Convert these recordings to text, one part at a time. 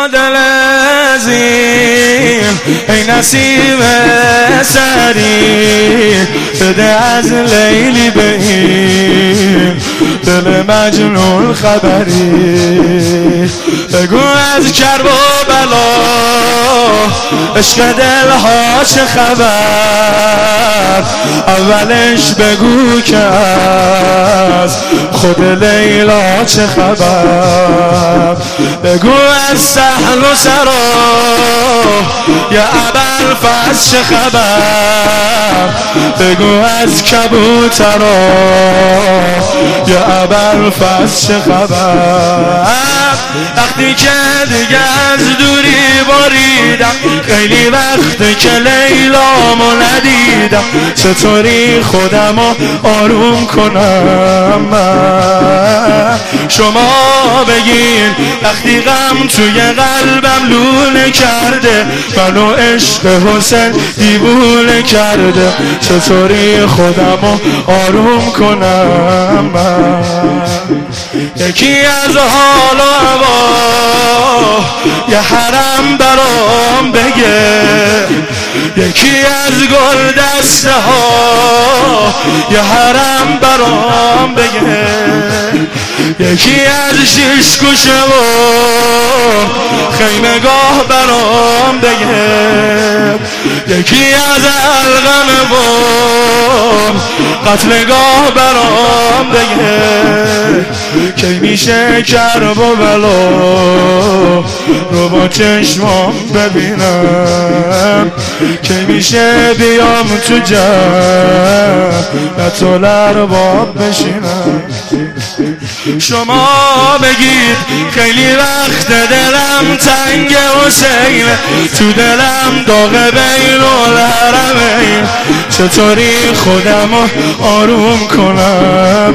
دل عظیم ای نسیم سری بده از لیلی به این دل مجنون خبری بگو از کرب و بلا عشق دلها چه خبر اولش بگو که از خود لیلا چه خبر بگو از سهل و سرا یا ابوالفضل چه خبر بگو از کبوترا یا ابوالفضل چه خبر وقتی که دیگه از دوری باریدم خیلی وقته که لیلامو ندیدم چطوری خودمو آروم کنم من شما بگین وقتی غم توی قلبم لونه کرده منو عشق حسین دیوونه کرده چطوری خودمو آروم کنم من یکی از حال و هوا یه حرم برام بگه یکی از گل دسته ها یه حرم برام بگه یکی از شیش کوچه و خیمه گاه برام بگه یکی از الغم و قتلگاه برام بگه که میشه کرب و بلا رو با چشمام ببینم که میشه بیام تو جمع تو لرباب بشینم شما بگید خیلی وقت دلم تنگ حسین تو دلم داغ بین الحرمین چطوری خودمو آروم کنم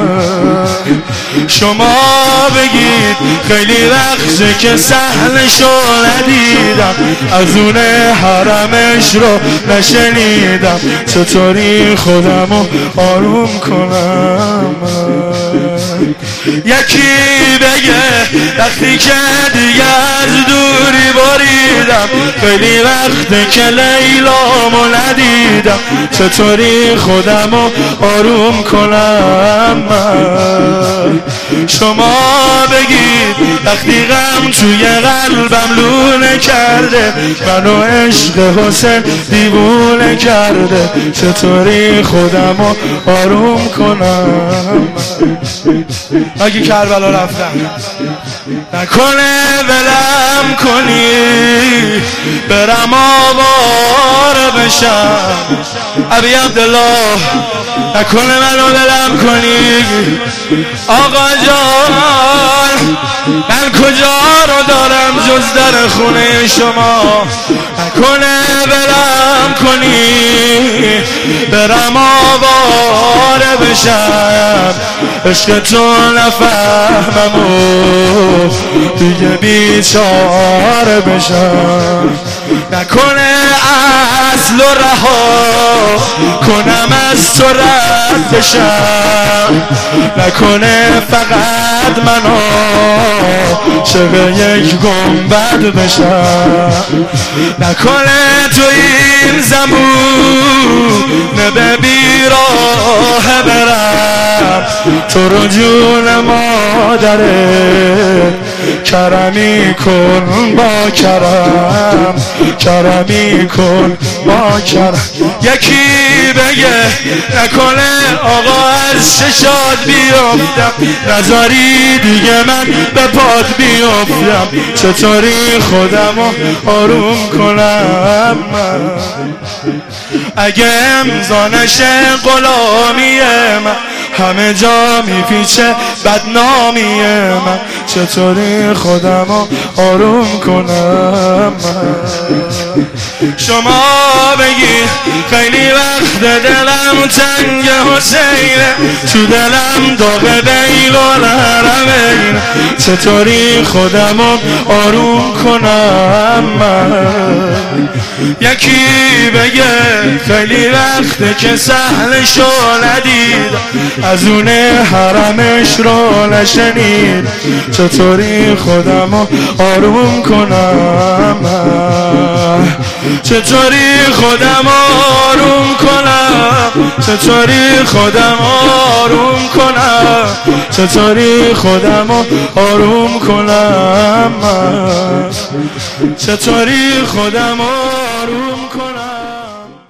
شما بگید خیلی وقته که سهلشو ندیدم از اون حرمش رو نشنیدم چطوری خودمو آروم کنم یکی بگه وقتی که دیگه از دوری باریدم خیلی وقته که لیلامو ندیدم چطوری خودمو آروم کنم شما بگید وقتی غم توی قلبم لونه کرده منو عشق حسین دیوونه کرده چطوری خودمو آروم کنم اگه کربلا رفتم نکنه ولم کنی برم آواره بشم ابی عبدالله نکنه منو ولم کنی آقا جان من کجا رو دارم جز در خونه شما نکنه ولم کنی برم آواره بشم عشق تو نفهمم و دیگه بیچاره بشم نکنه اصل و رها کنم از تو رد بشم نکنه فقط منو شب یک گنبد بشم نکنه تو این زمون به بیراه برم تو رو جون مادره کرمی کن با کرم کرمی کن با کرم یکی بگه نکنه آقا از ششاد بیافتم نذاری دیگه من به پاد بیافتم چطوری خودمو آروم کنم اگه امضا نشه غلامی من همه جا میپیچه بدنامی من چطوری خودمو آروم کنم شما بگید خیلی وقت دلم تنگ حسینه تو دلم داغ بیل و الحرمین چطوری خودمو آروم کنم یکی بگه خیلی وقته که سهلشو ندید از اون حرمش رو نشنید چطوری خودمو آروم کنم چطوری خودمو آروم کنم چطوری خودمو آروم کنم چطوری خودمو آروم کنم چطوری خودمو